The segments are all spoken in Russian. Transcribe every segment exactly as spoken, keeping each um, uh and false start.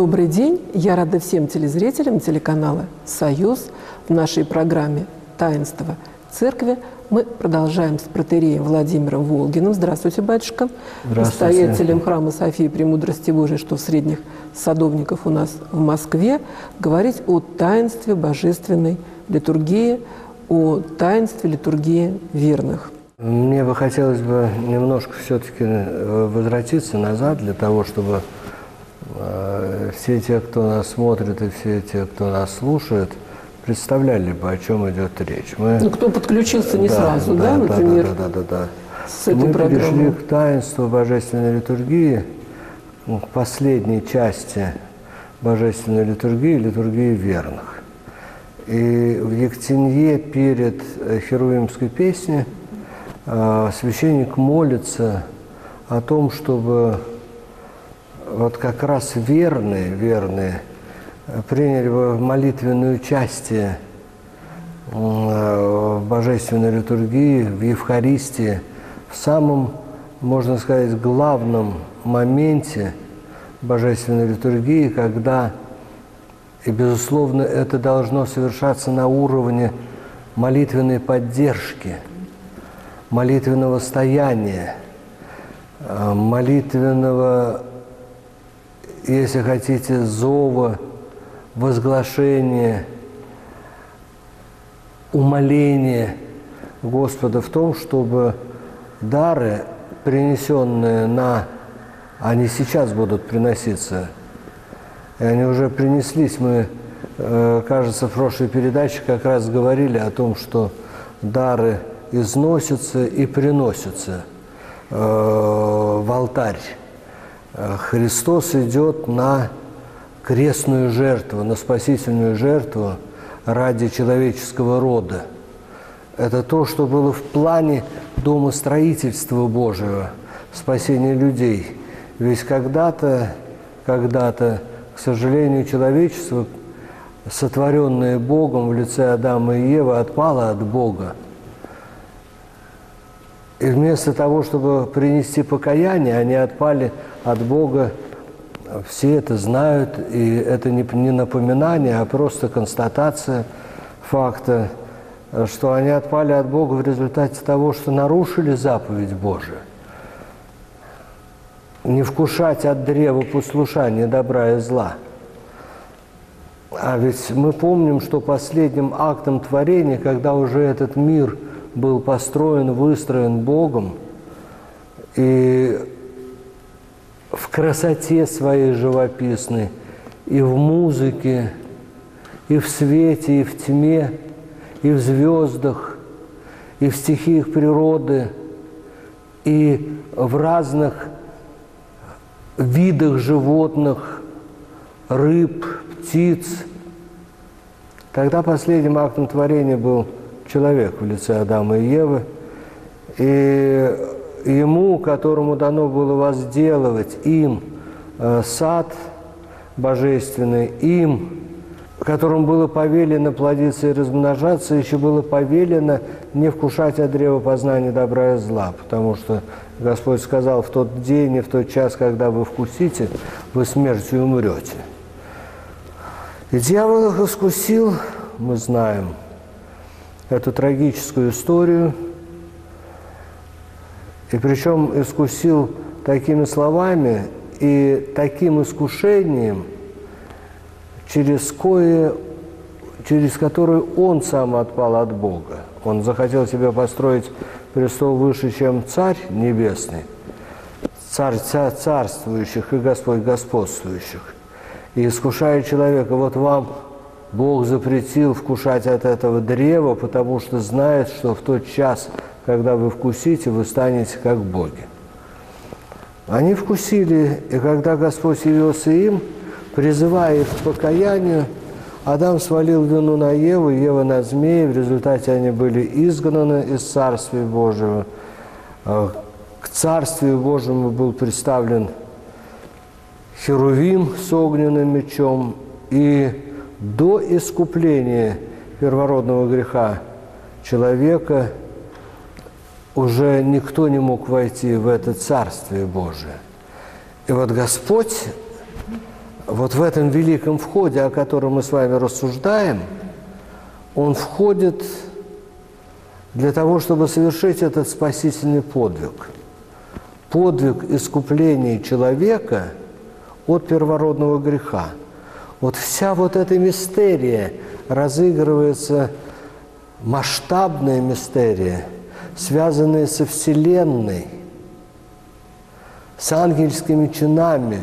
Добрый день! Я рада всем телезрителям телеканала «Союз». В нашей программе «Таинство церкви» мы продолжаем с протоиереем Владимиром Волгиным. Здравствуйте, батюшка. Здравствуйте. Настоятелем храма Софии Премудрости Божией, что в Средних Садовниках у нас в Москве, говорить о таинстве божественной литургии, о таинстве литургии верных. Мне бы хотелось бы немножко все-таки возвратиться назад для того, чтобы э, все те, кто нас смотрит, и все те, кто нас слушает, представляли бы, о чем идет речь. Мы... Ну, кто подключился не да, сразу, да, да, например, да, да, да, да, да. с этой Мы программой. перешли к таинству божественной литургии, к последней части божественной литургии, литургии верных. И в Ектенье перед Херувимской песней священник молится о том, чтобы вот как раз верные, верные приняли бы молитвенную участие в божественной литургии, в Евхаристии, в самом, можно сказать, главном моменте божественной литургии, когда, и, безусловно, это должно совершаться на уровне молитвенной поддержки, молитвенного стояния, молитвенного, если хотите, зова, возглашения, умоления Господа в том, чтобы дары, принесенные на... Они сейчас будут приноситься, и они уже принеслись. Мы, кажется, в прошлой передаче как раз говорили о том, что дары износятся и приносятся э, в алтарь. Христос идет на крестную жертву, на спасительную жертву ради человеческого рода. Это то, что было в плане домостроительства Божьего, спасения людей. Ведь когда-то, когда-то, к сожалению, человечество, сотворенное Богом в лице Адама и Евы, отпало от Бога. И вместо того, чтобы принести покаяние, они отпали от Бога. Все это знают, и это не напоминание, а просто констатация факта, что они отпали от Бога в результате того, что нарушили заповедь Божию. Не вкушать от древа послушания добра и зла. А ведь мы помним, что последним актом творения, когда уже этот мир был построен, выстроен Богом, и в красоте своей живописной, и в музыке, и в свете, и в тьме, и в звездах, и в стихиях природы, и в разных видах животных, рыб, птиц. Тогда последним актом творения был человек в лице Адама и Евы, и ему, которому дано было возделывать им э, сад божественный, им, которому было повелено плодиться и размножаться, еще было повелено не вкушать от древа познания добра и зла, потому что Господь сказал: в тот день и в тот час, когда вы вкусите, вы смертью умрете. И дьявол их искусил, мы знаем эту трагическую историю, и причем искусил такими словами и таким искушением, через кое, через которое он сам отпал от Бога. Он захотел себе построить престол выше, чем Царь Небесный, Царь царствующих и Господь господствующих. И искушая человека: вот вам Бог запретил вкушать от этого древа, потому что знает, что в тот час, когда вы вкусите, вы станете как боги. Они вкусили, и когда Господь явился им, призывая их к покаянию, Адам свалил вину на Еву, Ева на змея. В результате они были изгнаны из Царствия Божьего. К Царствию Божьему был представлен Херувим с огненным мечом, и до искупления первородного греха человека уже никто не мог войти в это Царствие Божие. И вот Господь вот в этом великом входе, о котором мы с вами рассуждаем, он входит для того, чтобы совершить этот спасительный подвиг. Подвиг искупления человека от первородного греха. Вот вся вот эта мистерия разыгрывается, масштабная мистерия, связанная со Вселенной, с ангельскими чинами,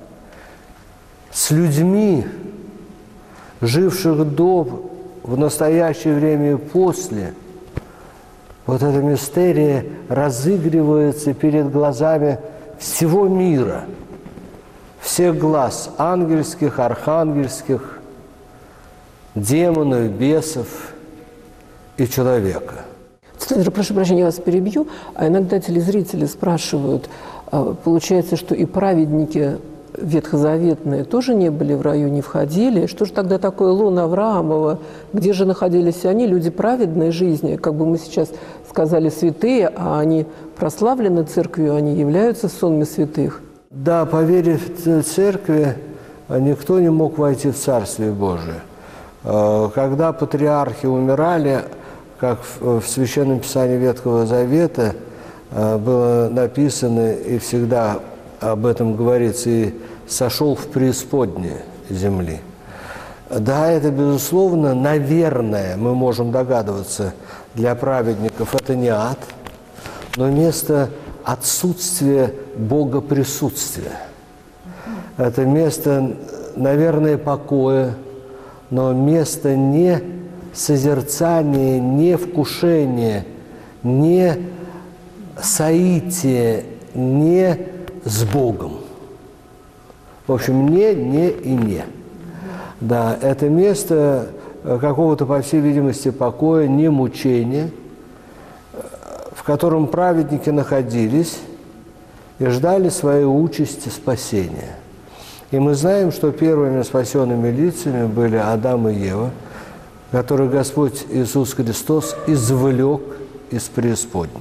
с людьми, живших до, в настоящее время и после. Вот эта мистерия разыгрывается перед глазами всего мира, всех глаз ангельских, архангельских, демонов, бесов и человека. Цитатор, прошу прощения, я вас перебью. А иногда телезрители спрашивают, получается, что и праведники ветхозаветные тоже не были в раю, не входили? Что же тогда такое лона Авраамова? Где же находились они, люди праведной жизни? Как бы мы сейчас сказали святые, а они прославлены церковью, они являются сонми святых. Да, по вере в церкви никто не мог войти в Царствие Божие. Когда патриархи умирали, как в Священном Писании Ветхого Завета было написано, и всегда об этом говорится, и сошел в преисподние земли. Да, это, безусловно, наверное, мы можем догадываться, для праведников это не ад, но место отсутствия Бога присутствия. Это место, наверное, покоя, но место не созерцания, не вкушения, не соития, не с Богом. В общем, не, не и не. Да, это место какого-то, по всей видимости, покоя, не мучения, в котором праведники находились и ждали своей участи спасения. И мы знаем, что первыми спасенными лицами были Адам и Ева, которых Господь Иисус Христос извлек из преисподней.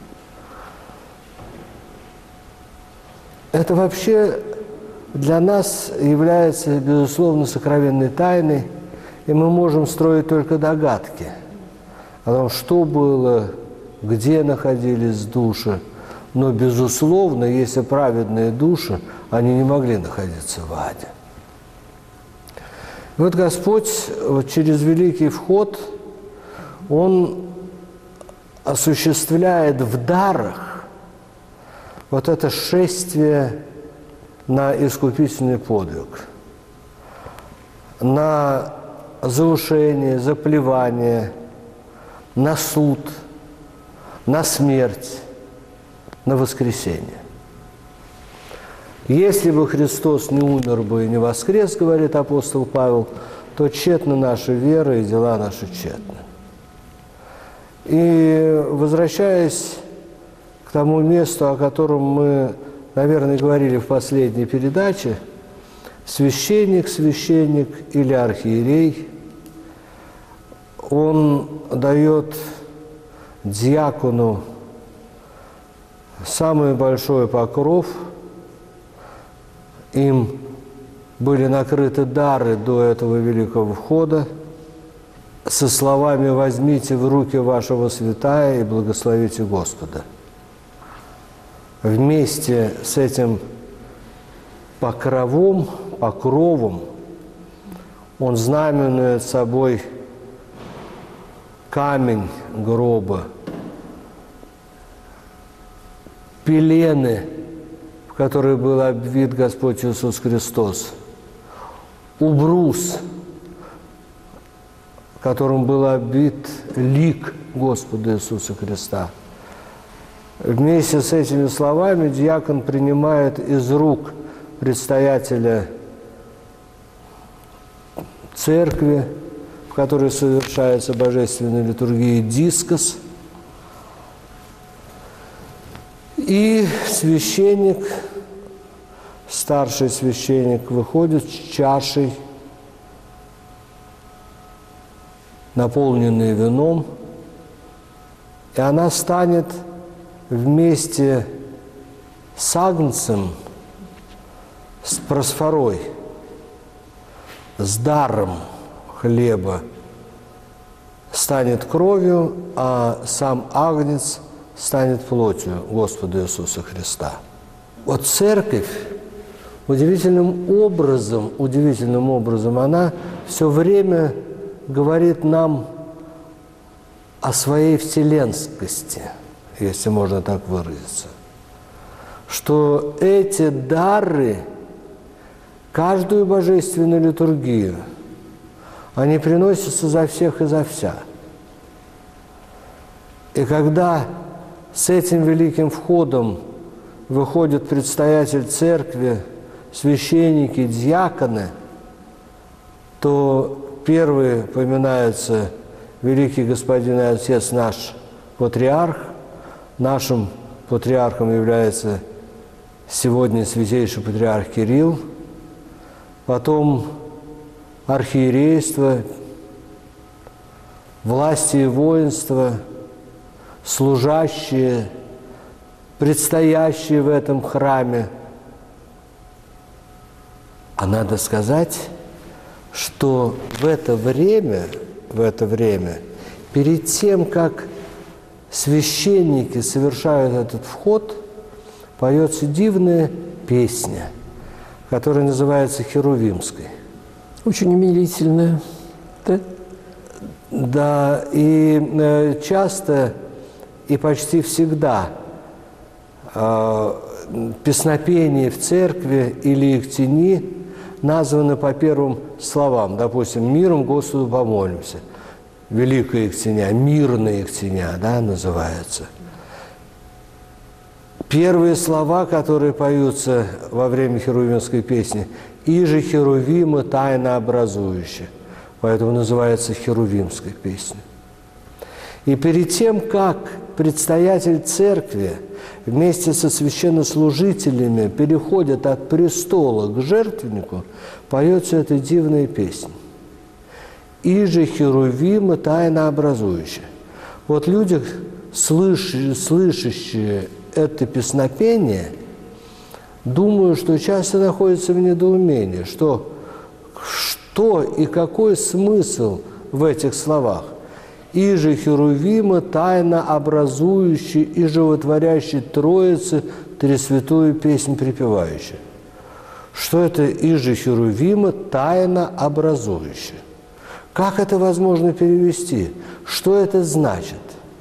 Это вообще для нас является, безусловно, сокровенной тайной, и мы можем строить только догадки о том, что было, где находились души. Но, безусловно, если праведные души, они не могли находиться в аде. И вот Господь вот через великий вход, Он осуществляет в дарах вот это шествие на искупительный подвиг, на заушение, заплевание, на суд, на смерть, на воскресение. Если бы Христос не умер бы и не воскрес, говорит апостол Павел, то тщетна наша вера и дела наши тщетны. И возвращаясь к тому месту, о котором мы, наверное, говорили в последней передаче, священник, священник или архиерей, он дает диакону самый большой покров, им были накрыты дары до этого великого входа, со словами «возьмите в руки вашего святая и благословите Господа». Вместе с этим покровом, покровом он знаменует собой камень гроба, пелены, в которые был обвит Господь Иисус Христос, убрус, которым был обвит лик Господа Иисуса Христа. Вместе с этими словами диакон принимает из рук предстоятеля церкви, в которой совершается божественная литургия, дискос, и священник, старший священник, выходит с чашей, наполненной вином, и она станет вместе с агнцем, с просфорой, с даром хлеба станет кровью, а сам агнец станет плотью Господа Иисуса Христа. Вот церковь удивительным образом, удивительным образом, она все время говорит нам о своей вселенскости, если можно так выразиться, что эти дары, каждую божественную литургию, они приносятся за всех и за вся. И когда с этим великим входом выходит предстоятель церкви, священники, диаконы, то первый поминается великий господин и отец наш патриарх. Нашим патриархом является сегодня святейший патриарх Кирилл, потом архиерейство, власти и воинство, служащие, предстоящие в этом храме. А надо сказать, что в это время, в это время, перед тем, как священники совершают этот вход, поется дивная песня, которая называется Херувимской. Очень умилительная, да? Да, и часто, и почти всегда э, песнопения в церкви или иктини названы по первым словам. Допустим, «Миром Господу помолимся». Великая иктиня, мирная иктиня, да, называется. Первые слова, которые поются во время херувимской песни, «Иже херувимы тайно образующие», поэтому называется херувимской песней. И перед тем, как предстоятель церкви вместе со священнослужителями переходит от престола к жертвеннику, поется эта дивная песня. «Иже херувимы тайно образующие». Вот люди, слышащие, слышащие это песнопение, думаю, что часто находятся в недоумении, что, что и какой смысл в этих словах. «Иже херувимы тайно образующие и животворящие Троицы тресвятую песнь припевающие». Что это «иже херувимы тайно образующие»? Как это возможно перевести? Что это значит?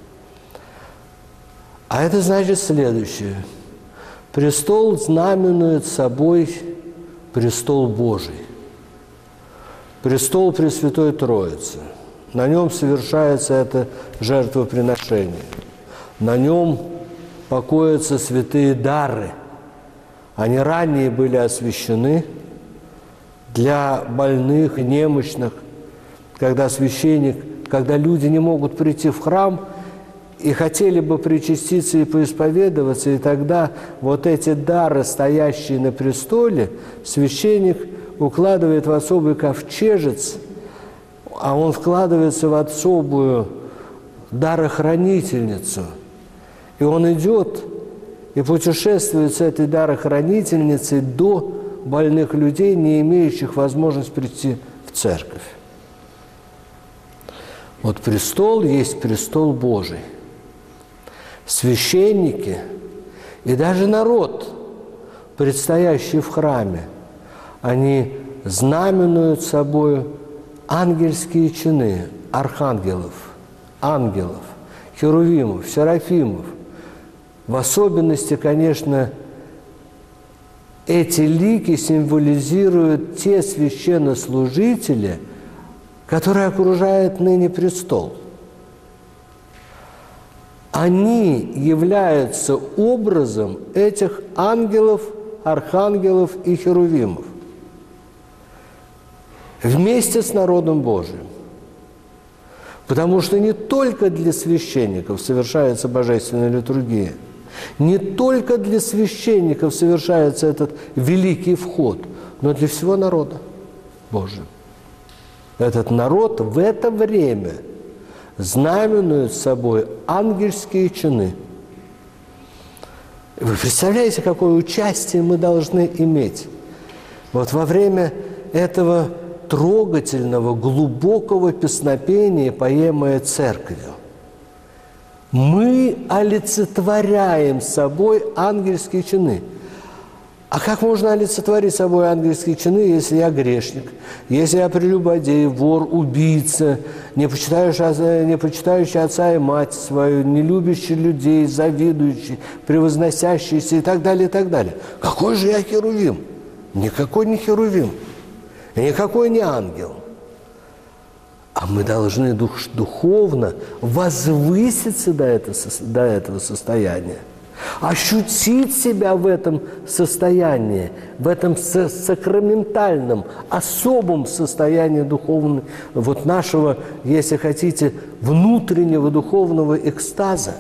А это значит следующее. Престол знаменует собой престол Божий. Престол Пресвятой Троицы. На нем совершается это жертвоприношение. На нем покоятся святые дары. Они ранее были освящены для больных и немощных, когда священник, когда люди не могут прийти в храм и хотели бы причаститься и поисповедоваться, и тогда вот эти дары, стоящие на престоле, священник укладывает в особый ковчежец, а он вкладывается в особую дарохранительницу. И он идет и путешествует с этой дарохранительницей до больных людей, не имеющих возможности прийти в церковь. Вот престол есть престол Божий. Священники и даже народ, предстоящий в храме, они знаменуют собой ангельские чины архангелов, ангелов, херувимов, серафимов. В особенности, конечно, эти лики символизируют те священнослужители, которые окружают ныне престол. Они являются образом этих ангелов, архангелов и херувимов вместе с народом Божиим. Потому что не только для священников совершается божественная литургия, не только для священников совершается этот великий вход, но для всего народа Божьего. Этот народ в это время знаменует собой ангельские чины. Вы представляете, какое участие мы должны иметь вот во время этого трогательного, глубокого песнопения, поемое Церковью. Мы олицетворяем собой ангельские чины. А как можно олицетворить собой ангельские чины, если я грешник, если я прелюбодей, вор, убийца, не почитающий, не почитающий отца и мать свою, не любящий людей, завидующий, превозносящийся и так далее, и так далее. Какой же я херувим? Никакой не херувим, никакой не ангел. А мы должны дух, духовно возвыситься до этого, до этого состояния. Ощутить себя в этом состоянии, в этом сакраментальном, особом состоянии духовного, вот нашего, если хотите, внутреннего духовного экстаза.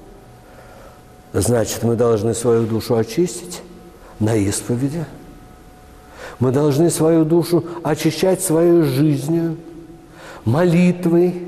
Значит, мы должны свою душу очистить на исповеди. Мы должны свою душу очищать своей жизнью, молитвой,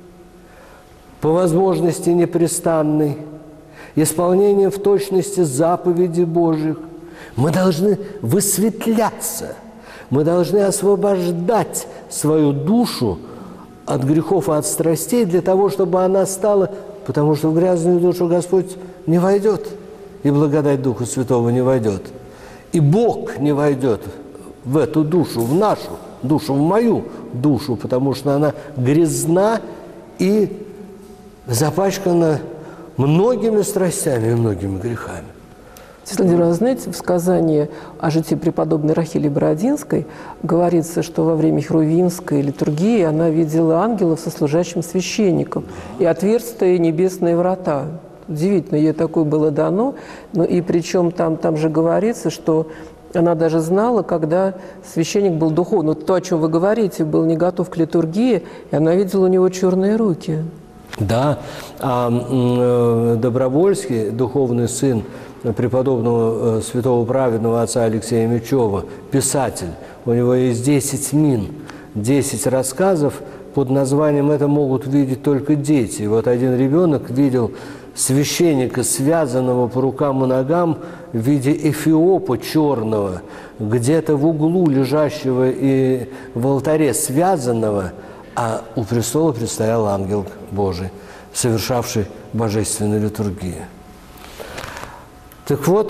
по возможности непрестанной, исполнением в точности заповедей Божьих. Мы должны высветляться, мы должны освобождать свою душу от грехов и от страстей для того, чтобы она стала, потому что в грязную душу Господь не войдет, и благодать Духа Святого не войдет, и Бог не войдет в эту душу, в нашу душу, в мою душу, потому что она грязна и запачкана многими страстями и многими грехами. Владимир Иванович, знаете, в сказании о житии преподобной Рахили Бородинской говорится, что во время херувимской литургии она видела ангелов сослужащим священником и отверстые небесные врата. Удивительно, ей такое было дано. Ну, и причем там, там же говорится, что она даже знала, когда священник был духовный. Вот то, о чем вы говорите, был не готов к литургии, и она видела у него черные руки. Да, а э, Добровольский, духовный сын преподобного э, святого праведного отца Алексея Мечева, писатель, у него есть десять мин, десять рассказов под названием «Это могут видеть только дети». Вот один ребенок видел священника, связанного по рукам и ногам в виде эфиопа черного, где-то в углу лежащего и в алтаре связанного, а у престола предстоял ангел Божий, совершавший божественную литургию. Так вот,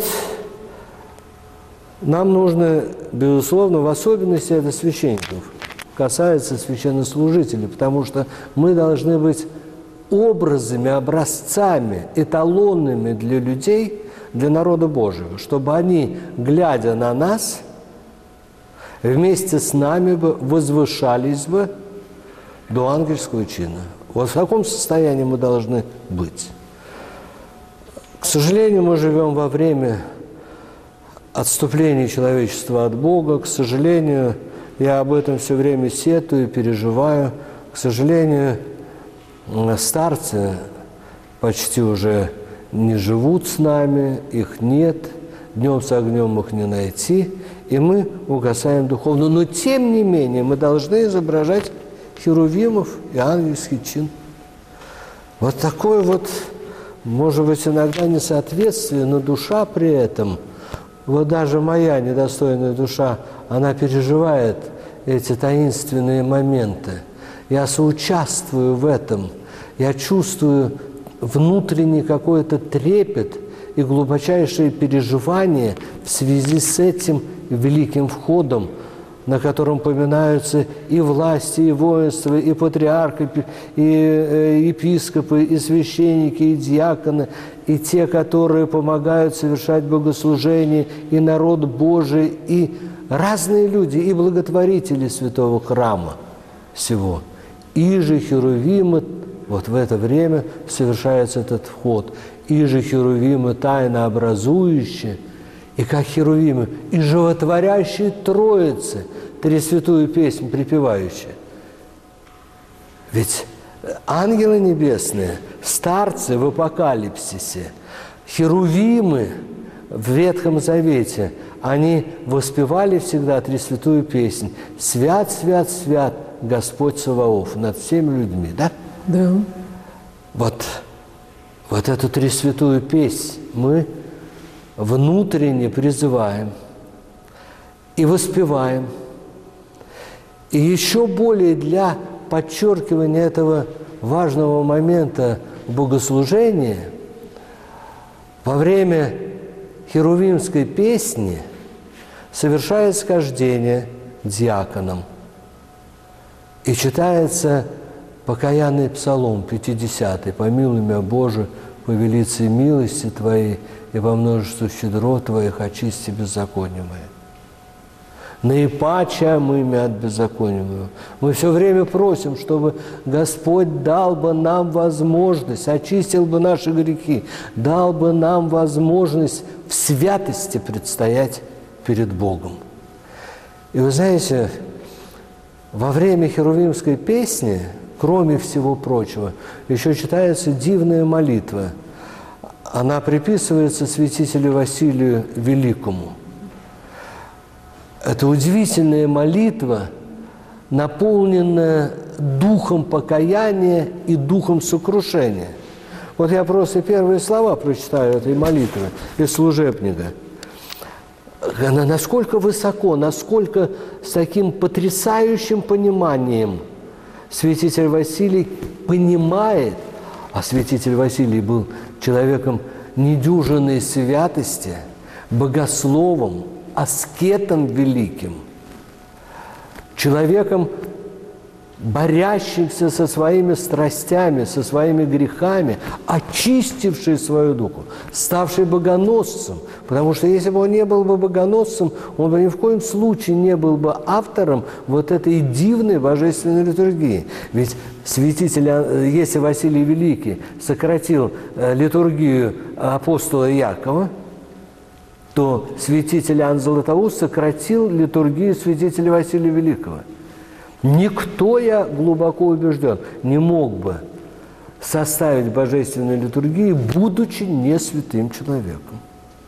нам нужно, безусловно, в особенности это священников, касается священнослужителей, потому что мы должны быть образами, образцами, эталонными для людей, для народа Божьего, чтобы они, глядя на нас, вместе с нами бы возвышались бы до ангельского чина. Вот в таком состоянии мы должны быть. К сожалению, мы живем во время отступления человечества от Бога. К сожалению, я об этом все время сетую, переживаю. К сожалению, старцы почти уже не живут с нами, их нет, днем с огнем их не найти, и мы угасаем духовно. Но, тем не менее, мы должны изображать херувимов и ангельский чин. Вот такое вот, может быть, иногда несоответствие, но душа при этом, вот даже моя недостойная душа, она переживает эти таинственные моменты. Я соучаствую в этом, я чувствую внутренний какой-то трепет и глубочайшее переживание в связи с этим великим входом, на котором поминаются и власти, и воинства, и патриархи, и епископы, и священники, и диаконы, и те, которые помогают совершать богослужение, и народ Божий, и разные люди, и благотворители святого храма всего. И же херувимы, вот в это время совершается этот вход, и же херувимы тайно образующие, и как херувимы, и животворящие Троицы, Тресвятую песнь припевающие. Ведь ангелы небесные, старцы в апокалипсисе, херувимы в Ветхом Завете, они воспевали всегда Тресвятую песнь «Свят, свят, свят Господь Саваоф» над всеми людьми, да? Да. Вот, вот эту Тресвятую песнь мы внутренне призываем и воспеваем. И еще более для подчеркивания этого важного момента богослужения во время херувимской песни совершает схождение диаконом и читается покаянный псалом пятидесятый: «Помилуй меня, Боже, по велице милости Твоей, и во множеству щедрот Твоих очисти беззаконие мое. Наипаче омыми от беззакония моего». Мы все время просим, чтобы Господь дал бы нам возможность, очистил бы наши грехи, дал бы нам возможность в святости предстоять перед Богом. И вы знаете, во время херувимской песни, кроме всего прочего, еще читается дивная молитва. Она приписывается святителю Василию Великому. Это удивительная молитва, наполненная духом покаяния и духом сокрушения. Вот я просто первые слова прочитаю этой молитвы из служебника. Она насколько высоко, насколько с таким потрясающим пониманием святитель Василий понимает, а святитель Василий был человеком недюжинной святости, богословом, аскетом великим, человеком, борящимся со своими страстями, со своими грехами, очистивший свою душу, ставший богоносцем. Потому что если бы он не был бы богоносцем, он бы ни в коем случае не был бы автором вот этой дивной божественной литургии. Ведь святитель, если Василий Великий сократил литургию апостола Якова, то святитель Иоанн Златоуст сократил литургию святителя Василия Великого. Никто, я глубоко убежден, не мог бы составить божественную литургию, будучи не святым человеком.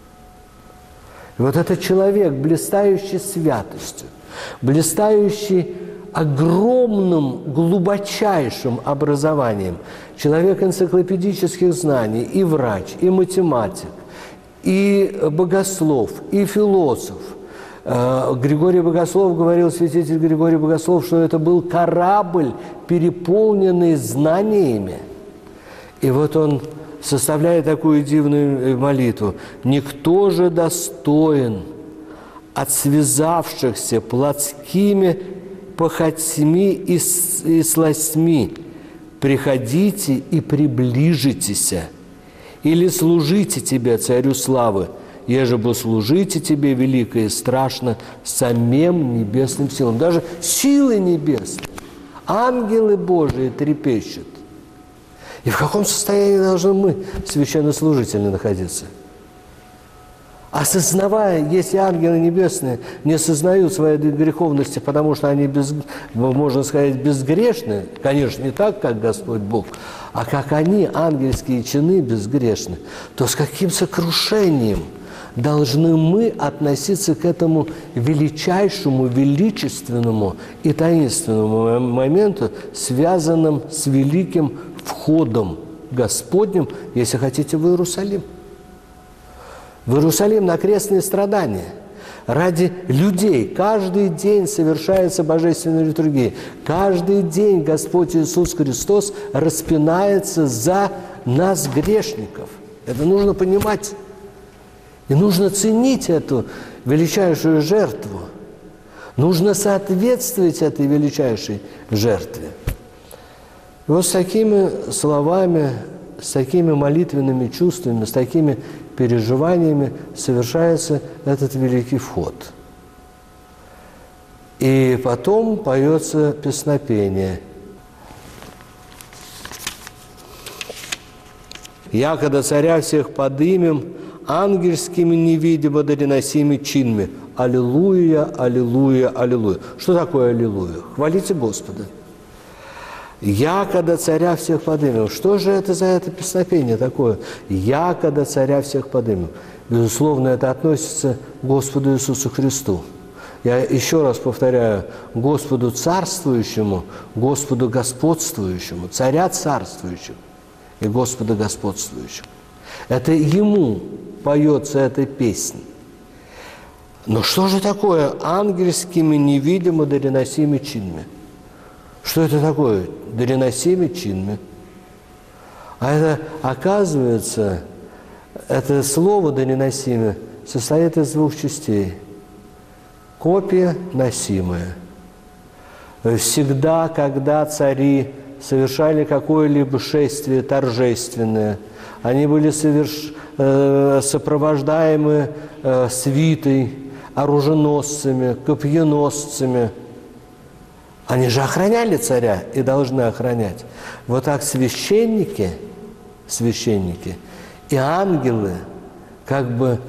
И вот этот человек, блистающий святостью, блистающий огромным, глубочайшим образованием, человек энциклопедических знаний, и врач, и математик, и богослов, и философ. Григорий Богослов говорил, святитель Григорий Богослов, что это был корабль, переполненный знаниями. И вот он составляет такую дивную молитву: «Никто же достоин от связавшихся плотскими похотьми и, и сластьми. Приходите и приближитесь, или служите тебе, царю славы, еже бы служите тебе велико и страшно самим небесным силам». Даже силы небесные, ангелы Божии трепещут. И в каком состоянии должны мы, священнослужители, находиться? Осознавая, если ангелы небесные не сознают своей греховности, потому что они, без, можно сказать, безгрешны, конечно, не так, как Господь Бог, а как они, ангельские чины, безгрешны, то с каким сокрушением должны мы относиться к этому величайшему, величественному и таинственному моменту, связанному с великим входом Господним, если хотите, в Иерусалим. В Иерусалим на крестные страдания. Ради людей каждый день совершается божественная литургия. Каждый день Господь Иисус Христос распинается за нас, грешников. Это нужно понимать. И нужно ценить эту величайшую жертву. Нужно соответствовать этой величайшей жертве. И вот с такими словами, с такими молитвенными чувствами, с такими переживаниями совершается этот великий вход. И потом поется песнопение. «Якогда царя всех подымем, ангельскими невидимо доносими чинами. Аллилуйя, аллилуйя, аллилуйя». Что такое аллилуйя? Хвалите Господа. «Якогда царя всех подымем». Что же это за это песнопение такое? «Якогда царя всех подымем». Безусловно, это относится к Господу Иисусу Христу. Я еще раз повторяю: Господу царствующему, Господу господствующему, царя царствующему и Господа господствующему. Это Ему поется эта песня. Но что же такое ангельскими невидимо доносими чинами? Что это такое доносими чинами? А это, оказывается, это слово «доносимое» состоит из двух частей. Копия носимая. Всегда, когда цари совершали какое-либо шествие торжественное, они были соверш... э, сопровождаемы э, свитой, оруженосцами, копьеносцами. Они же охраняли царя и должны охранять. Вот так священники, священники и ангелы, как бы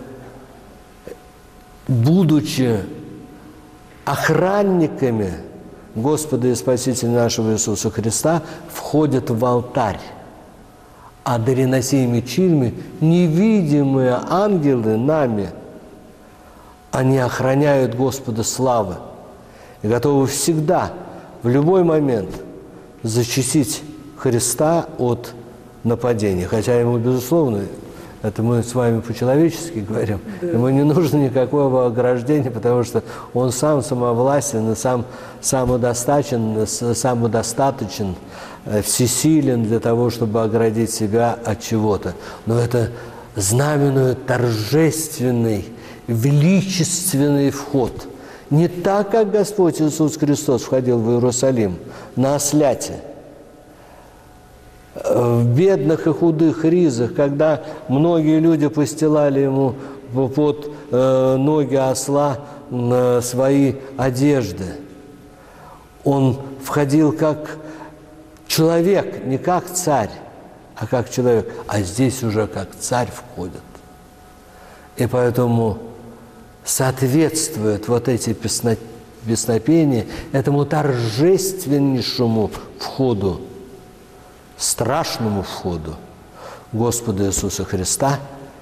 будучи охранниками Господа и Спасителя нашего Иисуса Христа, входят в алтарь. А доносимыми чинами невидимые ангелы нами, они охраняют Господа славы и готовы всегда, в любой момент защитить Христа от нападения. Хотя ему, безусловно, это мы с вами по-человечески говорим, да. Ему не нужно никакого ограждения, потому что он сам самовластен, сам самодостаточен, самодостаточен, всесилен для того, чтобы оградить себя от чего-то. Но это знаменует торжественный, величественный вход. Не так, как Господь Иисус Христос входил в Иерусалим на осляте, в бедных и худых ризах, когда многие люди постилали ему под э, ноги осла э, свои одежды. Он входил как человек, не как царь, а как человек. А здесь уже как царь входит. И поэтому соответствуют вот эти песнопения этому торжественнейшему входу, страшному входу Господа Иисуса Христа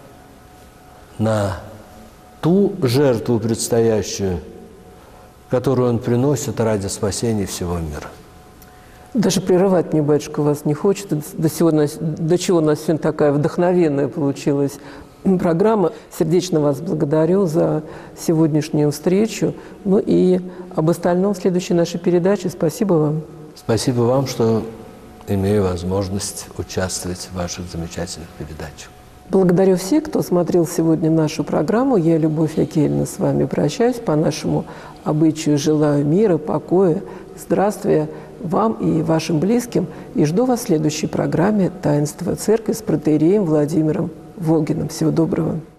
на ту жертву предстоящую, которую Он приносит ради спасения всего мира. Даже прерывать мне, батюшка, вас не хочет. До, сегодня, до чего у нас сегодня такая вдохновенная получилась программа. Сердечно вас благодарю за сегодняшнюю встречу. Ну и об остальном в следующей нашей передаче. Спасибо вам. Спасибо вам, что имею возможность участвовать в ваших замечательных передачах. Благодарю всех, кто смотрел сегодня нашу программу. Я, Любовь Якельевна, с вами прощаюсь. По нашему обычаю желаю мира, покоя, здравствия вам и вашим близким. И жду вас в следующей программе «Таинство Церкви» с протоиереем Владимиром Волгиным. Всего доброго.